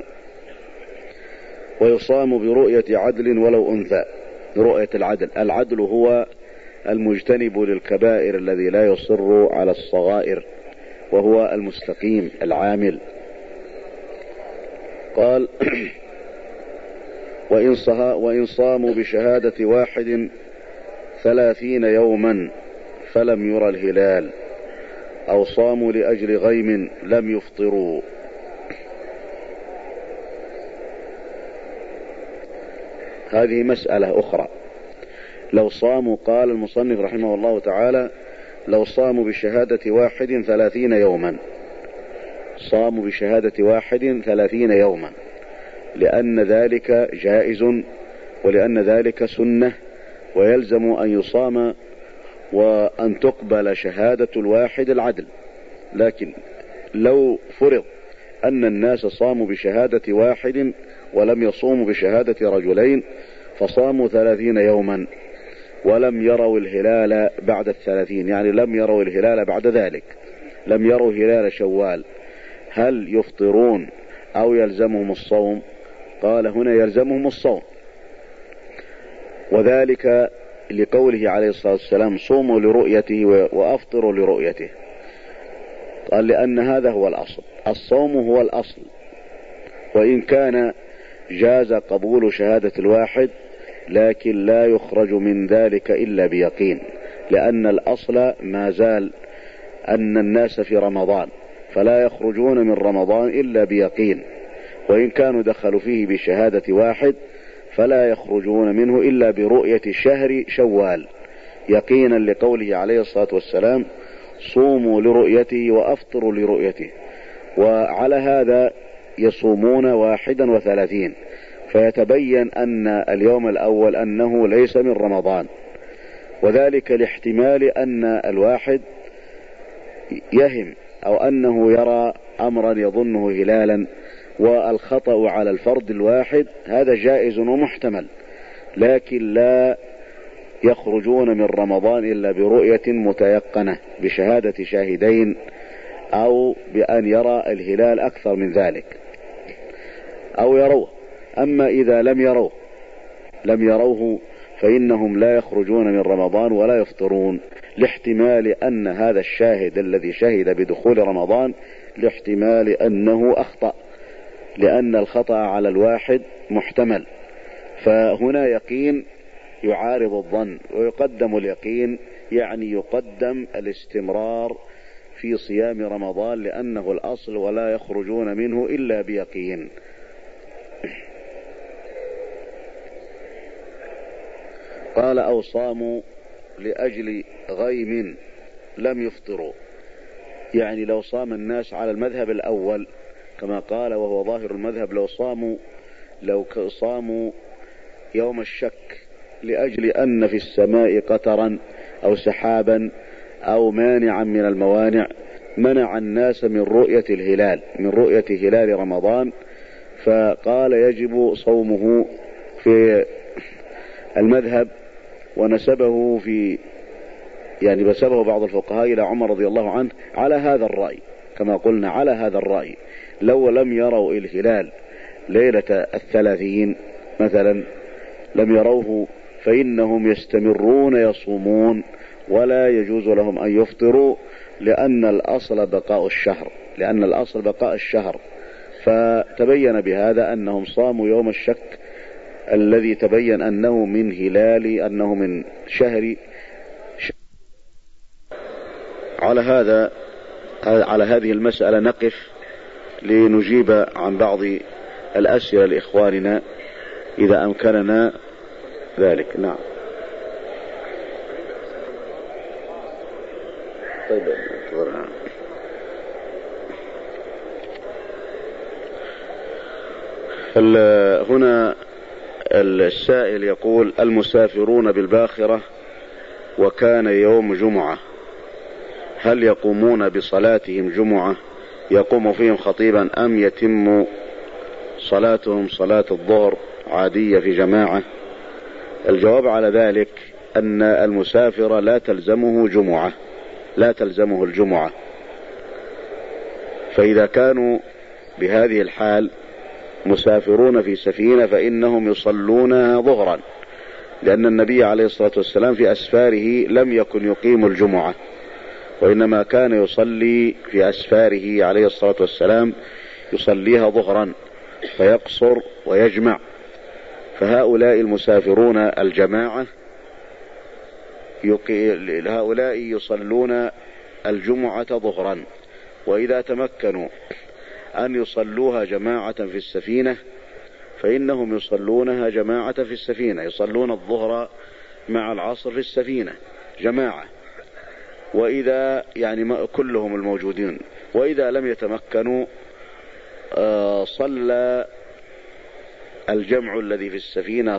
ويصام برؤية عدل ولو أنثى. برؤية العدل، العدل هو المجتنب للكبائر الذي لا يصر على الصغائر، وهو المستقيم العامل. قال: وإن صاموا بشهادة واحد 30 يوما فلم ير الهلال أو صاموا لأجل غيم لم يفطروا. هذه مسألة أخرى. لو صاموا، قال المصنف رحمه الله تعالى: لو صاموا بشهادة واحد 30 يوما. صاموا بشهادة واحد 30 يوما، لأن ذلك جائز ولأن ذلك سنة، ويلزم أن يصام وأن تقبل شهادة الواحد العدل. لكن لو فرض أن الناس صاموا بشهادة واحد ولم يصوموا بشهادة رجلين، فصاموا 30 يوما ولم يروا الهلال بعد 30، يعني لم يروا الهلال بعد ذلك، لم يروا هلال شوال، هل يفطرون أو يلزمهم الصوم؟ قال: هنا يلزمهم الصوم، وذلك لقوله عليه الصلاة والسلام: صوموا لرؤيته وأفطروا لرؤيته. قال لأن هذا هو الأصل، الصوم هو الأصل، وإن كان جاز قبول شهادة الواحد لكن لا يخرج من ذلك إلا بيقين، لأن الأصل ما زال أن الناس في رمضان فلا يخرجون من رمضان إلا بيقين، وإن كانوا دخلوا فيه بشهادة واحد فلا يخرجون منه إلا برؤية شهر شوال يقينا، لقوله عليه الصلاة والسلام: صوموا لرؤيته وأفطروا لرؤيته. وعلى هذا يصومون 31، فيتبين أن اليوم الأول أنه ليس من رمضان، وذلك لاحتمال أن الواحد يهم أو أنه يرى أمرا يظنه هلالا، والخطأ على الفرد الواحد هذا جائز ومحتمل، لكن لا يخرجون من رمضان إلا برؤية متيقنة بشهادة شاهدين أو بأن يرى الهلال أكثر من ذلك أو يروه. أما إذا لم يروه فإنهم لا يخرجون من رمضان ولا يفطرون، لاحتمال أن هذا الشاهد الذي شهد بدخول رمضان لاحتمال أنه أخطأ، لأن الخطأ على الواحد محتمل، فهنا يقين يعارض الظن، ويقدم اليقين يعني يقدم الاستمرار في صيام رمضان لأنه الأصل، ولا يخرجون منه إلا بيقين. قال: أو صاموا لأجل غيم لم يفطروا، يعني لو صام الناس على المذهب الأول كما قال وهو ظاهر المذهب، لو صاموا يوم الشك لأجل أن في السماء قطرا أو سحابا أو مانعا من الموانع منع الناس من رؤية الهلال، من رؤية هلال رمضان، فقال يجب صومه في المذهب، ونسبه نسبه بعض الفقهاء إلى عمر رضي الله عنه على هذا الرأي، كما قلنا على هذا الرأي. لو لم يروا الهلال ليلة 30 مثلا، لم يروه، فإنهم يستمرون يصومون ولا يجوز لهم أن يفطروا، لأن الأصل بقاء الشهر. فتبين بهذا أنهم صاموا يوم الشك الذي تبين أنه من هلال، أنه من شهر. على هذه المسألة نقف لنجيب عن بعض الأسئلة لإخواننا إذا أمكننا ذلك. نعم. طيب هنا السائل يقول: المسافرون بالباخرة وكان يوم جمعة، هل يقومون بصلاتهم جمعة يقوم فيهم خطيبا، أم يتم صلاتهم صلاة الظهر عادية في جماعة؟ الجواب على ذلك أن المسافر لا تلزمه الجمعة، فإذا كانوا بهذه الحال مسافرون في سفينة فإنهم يصلونها ظهرا، لأن النبي عليه الصلاة والسلام في أسفاره لم يكن يقيم الجمعة، وإنما كان يصلي في أسفاره عليه الصلاة والسلام يصليها ظهرا فيقصر ويجمع. فهؤلاء المسافرون الجماعة هؤلاء يصلون الجمعة ظهرا، وإذا تمكنوا أن يصلوها جماعة في السفينة فإنهم يصلونها جماعة في السفينة، يصلون الظهر مع العصر في السفينة جماعة، وإذا كلهم الموجودين. وإذا لم يتمكنوا صلى الجمع الذي في السفينة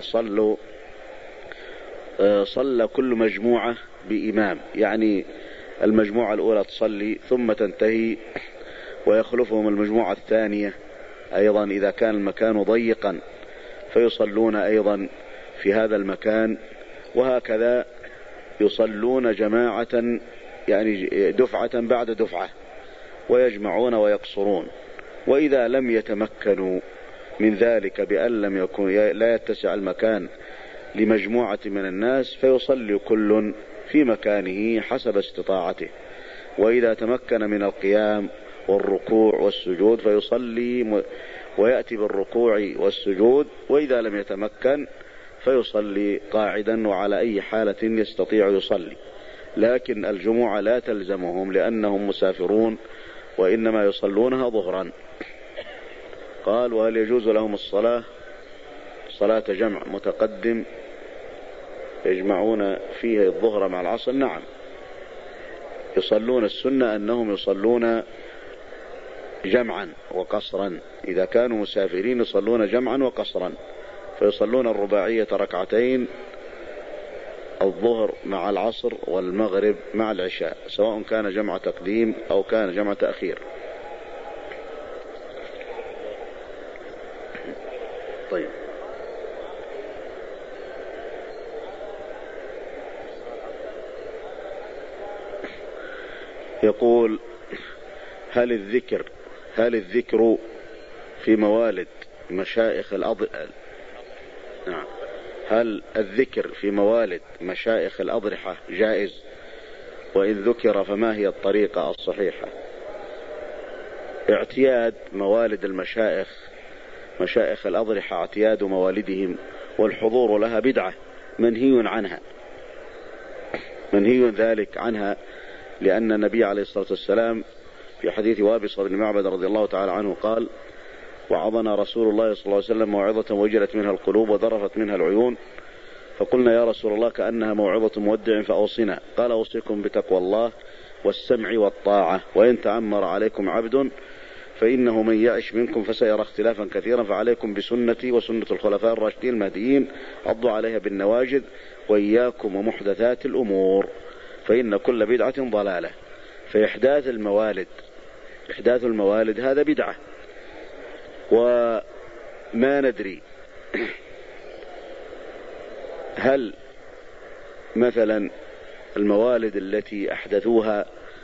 صلى كل مجموعة بإمام، يعني المجموعة الأولى تصلي ثم تنتهي ويخلفهم المجموعة الثانية أيضا إذا كان المكان ضيقا فيصلون أيضا في هذا المكان، وهكذا يصلون جماعة يعني دفعة بعد دفعة ويجمعون ويقصرون. وإذا لم يتمكنوا من ذلك بأن لم يكن لا يتسع المكان لمجموعة من الناس فيصلي كل في مكانه حسب استطاعته. وإذا تمكن من القيام والركوع والسجود فيصلي ويأتي بالركوع والسجود، وإذا لم يتمكن فيصلي قاعدا، وعلى أي حالة يستطيع يصلي. لكن الجمعة لا تلزمهم لأنهم مسافرون، وإنما يصلونها ظهرا. قال: وهل يجوز لهم الصلاة صلاة جمع متقدم يجمعون فيها الظهر مع العصر؟ نعم، يصلون. السنة أنهم يصلون جمعا وقصرا، إذا كانوا مسافرين يصلون جمعا وقصرا، فيصلون الرباعية ركعتين، الظهر مع العصر والمغرب مع العشاء، سواء كان جمع تقديم أو كان جمع تأخير. طيب، يقول: هل الذكر في موالد مشايخ نعم، هل الذكر في موالد مشايخ الأضرحة جائز؟ وإن ذكر فما هي الطريقة الصحيحة؟ اعتياد موالد مشايخ الأضرحة، اعتياد موالدهم والحضور لها بدعة منهي ذلك عنها، لأن النبي عليه الصلاة والسلام في حديث وابص بن معبد رضي الله تعالى عنه قال: وعظنا رسول الله صلى الله عليه وسلم موعظة وجلت منها القلوب وذرفت منها العيون، فقلنا يا رسول الله كأنها موعظة مودع فأوصنا. قال: أوصيكم بتقوى الله والسمع والطاعة، وإن تأمر عليكم عبد فإنه من يعش منكم فسيرى اختلافا كثيرا، فعليكم بسنتي وسنة الخلفاء الراشدين المهديين، عضوا عليها بالنواجذ، وإياكم ومحدثات الأمور، فإن كل بدعة ضلالة. فإحداث الموالد هذا بدعة، وما ندري هل مثلا الموالد التي أحدثوها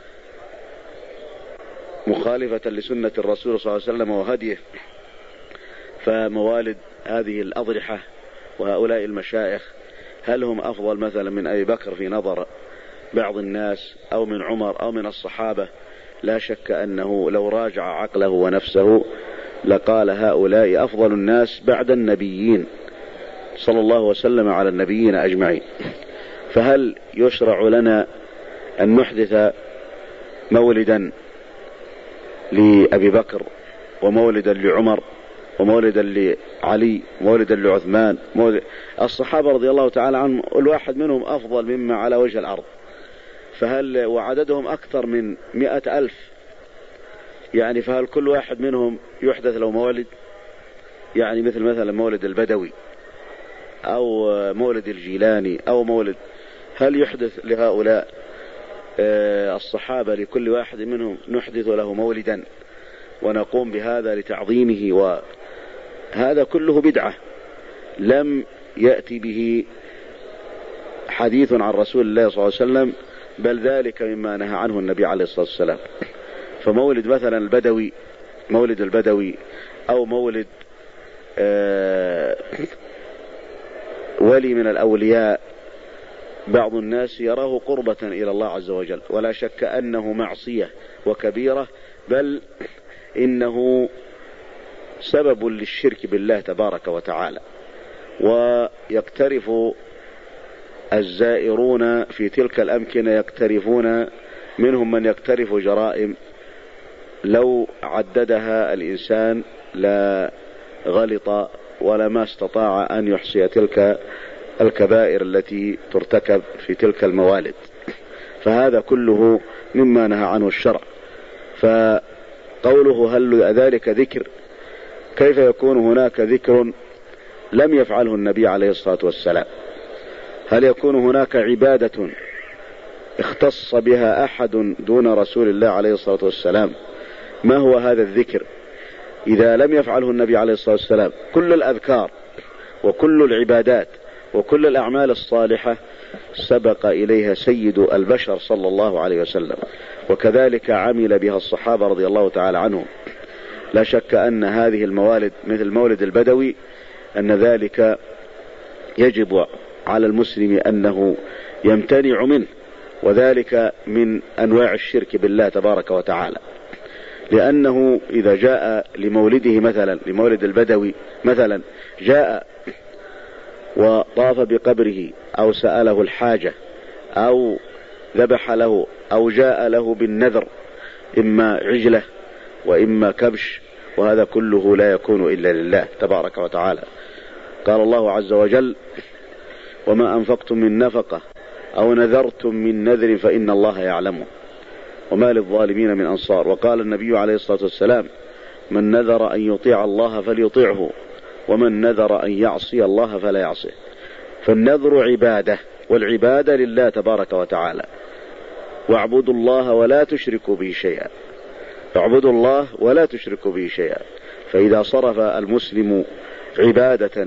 مخالفة لسنة الرسول صلى الله عليه وسلم وهديه، فموالد هذه الأضرحة وهؤلاء المشايخ هل هم أفضل مثلا من أبي بكر في نظر بعض الناس، أو من عمر، أو من الصحابة؟ لا شك أنه لو راجع عقله ونفسه لقال هؤلاء أفضل الناس بعد النبيين صلى الله وسلم على النبيين أجمعين. فهل يشرع لنا أن نحدث مولدا لأبي بكر، ومولدا لعمر، ومولدا لعلي، ومولدا لعثمان؟ الصحابة رضي الله تعالى عنهم الواحد منهم أفضل مما على وجه الأرض، وعددهم أكثر من 100,000، يعني فهل كل واحد منهم يحدث له مولد؟ يعني مثلا مولد البدوي أو مولد الجيلاني أو مولد، هل يحدث لهؤلاء الصحابة لكل واحد منهم نحدث له مولدا ونقوم بهذا لتعظيمه؟ وهذا كله بدعة لم يأتي به حديث عن رسول الله صلى الله عليه وسلم، بل ذلك مما نهى عنه النبي عليه الصلاة والسلام. فمولد مثلا مولد البدوي أو مولد ولي من الأولياء، بعض الناس يراه قربة إلى الله عز وجل، ولا شك أنه معصية وكبيرة، بل إنه سبب للشرك بالله تبارك وتعالى. ويقترف الزائرون في تلك الأمكنة يقترفون، منهم من يقترف جرائم لو عددها الإنسان لا غلط ولا ما استطاع أن يحصي تلك الكبائر التي ترتكب في تلك الموالد. فهذا كله مما نهى عنه الشرع. فقوله هل ذلك ذكر، كيف يكون هناك ذكر لم يفعله النبي عليه الصلاة والسلام؟ هل يكون هناك عبادة اختص بها أحد دون رسول الله عليه الصلاة والسلام؟ ما هو هذا الذكر إذا لم يفعله النبي عليه الصلاة والسلام؟ كل الأذكار وكل العبادات وكل الأعمال الصالحة سبق إليها سيد البشر صلى الله عليه وسلم، وكذلك عمل بها الصحابة رضي الله تعالى عنهم. لا شك أن هذه الموالد مثل مولد البدوي أن ذلك يجب على المسلم أنه يمتنع منه وذلك من أنواع الشرك بالله تبارك وتعالى، لأنه إذا جاء لمولده مثلا، لمولد البدوي مثلا، جاء وطاف بقبره أو سأله الحاجة أو ذبح له أو جاء له بالنذر، إما عجلة وإما كبش، وهذا كله لا يكون إلا لله تبارك وتعالى. قال الله عز وجل: وما أنفقتم من نفقة أو نذرتم من نذر فإن الله يعلمه وما للظالمين من أنصار. وقال النبي عليه الصلاة والسلام: من نذر أن يطيع الله فليطيعه ومن نذر أن يعصي الله فلا يعصيه. فالنذر عبادة، والعبادة لله تبارك وتعالى. واعبدوا الله ولا تشركوا به شيئا، اعبدوا الله ولا تشركوا به شيئا. فإذا صرف المسلم عبادة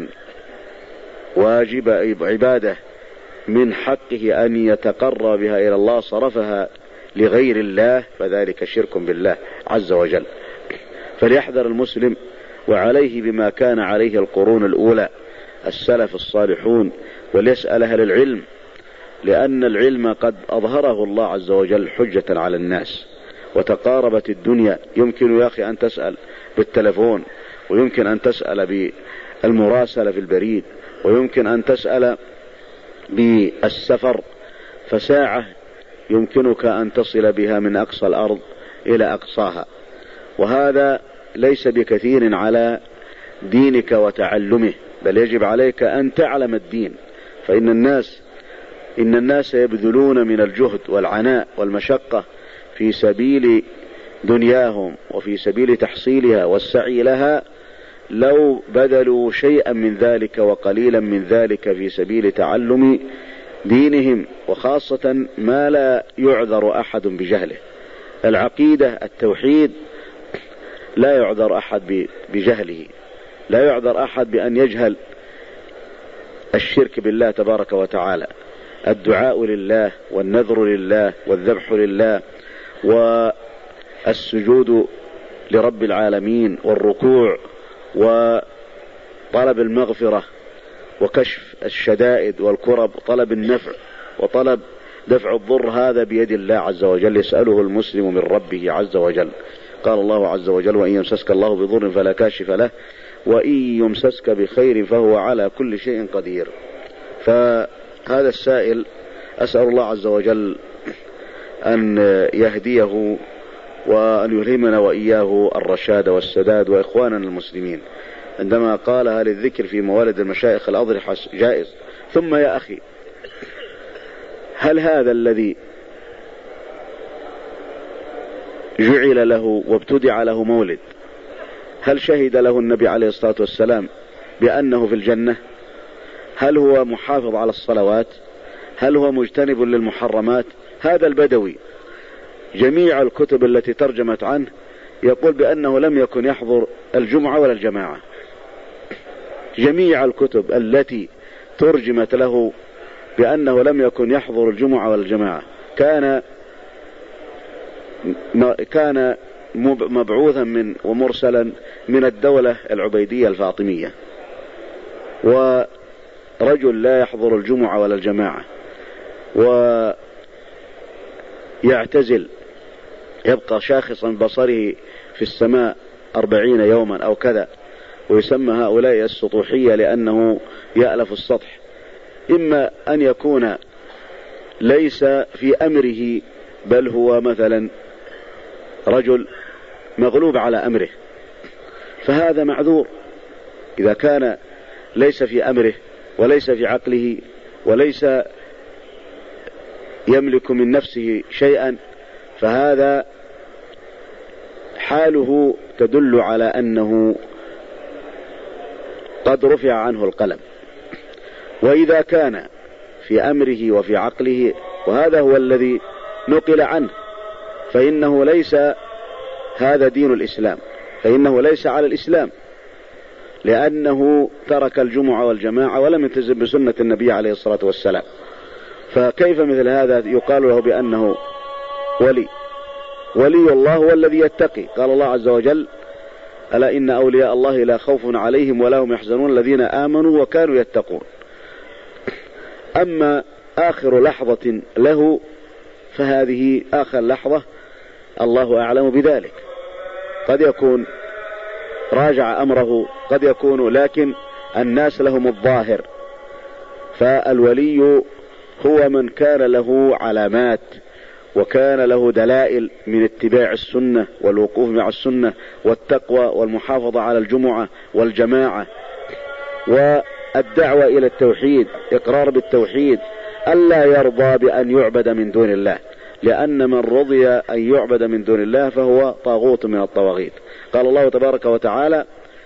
عبادة من حقه أن يتقرب بها إلى الله صرفها لغير الله، فذلك شرك بالله عز وجل. فليحذر المسلم وعليه بما كان عليه القرون الأولى السلف الصالحون، وليسأل أهل العلم، لأن العلم قد أظهره الله عز وجل حجة على الناس، وتقاربت الدنيا. يمكن يا أخي أن تسأل بالتلفون، ويمكن أن تسأل بالمراسلة في البريد، ويمكن أن تسأل بالسفر، فساعة يمكنك أن تصل بها من أقصى الأرض إلى أقصاها. وهذا ليس بكثير على دينك وتعلمه، بل يجب عليك أن تعلم الدين. فإن الناس يبذلون من الجهد والعناء والمشقة في سبيل دنياهم وفي سبيل تحصيلها والسعي لها، لو بذلوا شيئا من ذلك وقليلا من ذلك في سبيل تعلم دينهم، وخاصة ما لا يعذر أحد بجهله. العقيدة، التوحيد، لا يعذر أحد بجهله، لا يعذر أحد بأن يجهل الشرك بالله تبارك وتعالى. الدعاء لله والنذر لله والذبح لله والسجود لرب العالمين والركوع وطلب المغفرة وكشف الشدائد والكرب، طلب النفع وطلب دفع الضر، هذا بيد الله عز وجل، يسأله المسلم من ربه عز وجل. قال الله عز وجل: وإن يمسسك الله بضر فلا كاشف له وإن يمسسك بخير فهو على كل شيء قدير. فهذا السائل أسأل الله عز وجل أن يهديه وأن يلهمنا وإياه الرشاد والسداد وإخواننا المسلمين. عندما قالها للذكر في موالد المشايخ الأضرحة جائز. ثم يا أخي، هل هذا الذي جعل له وابتدع له مولد، هل شهد له النبي عليه الصلاة والسلام بأنه في الجنة؟ هل هو محافظ على الصلوات؟ هل هو مجتنب للمحرمات؟ هذا البدوي جميع الكتب التي ترجمت عنه يقول بأنه لم يكن يحضر الجمعة ولا الجماعة. جميع الكتب التي ترجمت له بأنه لم يكن يحضر الجمعة ولا الجماعة كان مبعوثا ومرسلا من الدولة العبيدية الفاطمية، ورجل لا يحضر الجمعة ولا الجماعة ويعتزل، يبقى شاخصا بصره في السماء 40 يوما أو كذا، ويسمى هؤلاء السطوحية لأنه يألف السطح. إما أن يكون ليس في أمره، بل هو مثلا رجل مغلوب على أمره، فهذا معذور. إذا كان ليس في أمره وليس في عقله وليس يملك من نفسه شيئا، فهذا حاله تدل على أنه قد رفع عنه القلم. وإذا كان في أمره وفي عقله، وهذا هو الذي نقل عنه، فإنه ليس هذا دين الإسلام، فإنه ليس على الإسلام، لأنه ترك الجمعة والجماعة ولم يلتزم بسنة النبي عليه الصلاة والسلام. فكيف مثل هذا يقال له بأنه ولي الله هو الذي يتقي. قال الله عز وجل: ألا إن أولياء الله لا خوف عليهم ولا هم يحزنون الذين آمنوا وكانوا يتقون. أما آخر لحظة له فهذه آخر لحظة، الله أعلم بذلك. قد يكون راجع أمره، قد يكون، لكن الناس لهم الظاهر. فالولي هو من كان له علامات وكان له دلائل من اتباع السنة والوقوف مع السنة والتقوى والمحافظة على الجمعة والجماعة والدعوة إلى التوحيد، إقرار بالتوحيد، ألا يرضى بأن يعبد من دون الله، لأن من رضي أن يعبد من دون الله فهو طاغوت من الطواغيت. قال الله تبارك وتعالى: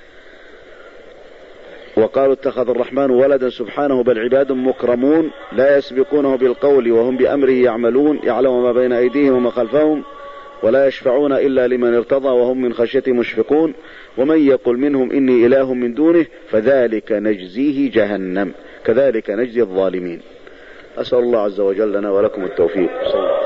وقالوا اتخذ الرحمن ولدا سبحانه بل عباد مكرمون لا يسبقونه بالقول وهم بأمره يعملون يعلم ما بين أيديهم وما خلفهم ولا يشفعون إلا لمن ارتضى وهم من خشيته مشفقون ومن يقل منهم إني إله من دونه فذلك نجزيه جهنم كذلك نجزي الظالمين. أسأل الله عز وجل لنا ولكم التوفيق.